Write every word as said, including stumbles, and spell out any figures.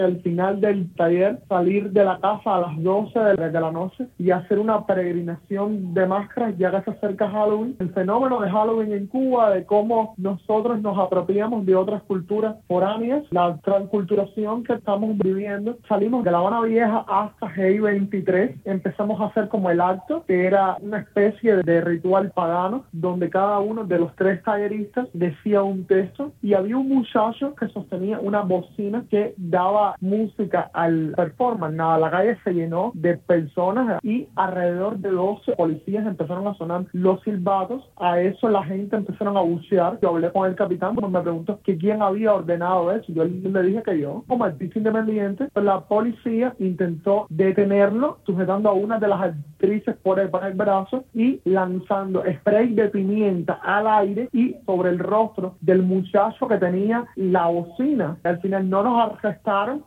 al final del taller, salir de la casa a las doce de la, de la noche y hacer una peregrinación de máscaras, ya que se acerca Halloween. El fenómeno de Halloween en Cuba, de cómo nosotros nos apropiamos de otras culturas foráneas, la transculturación que estamos viviendo. Salimos de La Habana Vieja hasta G I veintitrés, empezamos a hacer como el acto, que era una especie de ritual pagano, donde cada uno de los tres talleristas decía un texto y había un muchacho que sostenía una bocina que daba música al performance. Nada, la calle se llenó de personas y alrededor de doce policías empezaron a sonar los silbatos. A eso la gente empezaron a bucear. Yo hablé con el capitán, pero me preguntó que quién había ordenado eso. Yo le dije que yo, como artista independiente, pero la policía intentó detenerlo, sujetando a una de las actrices por el, por el brazo y lanzando spray de pimienta al aire y sobre el rostro del muchacho que tenía la bocina. Al final no nos arrestaron,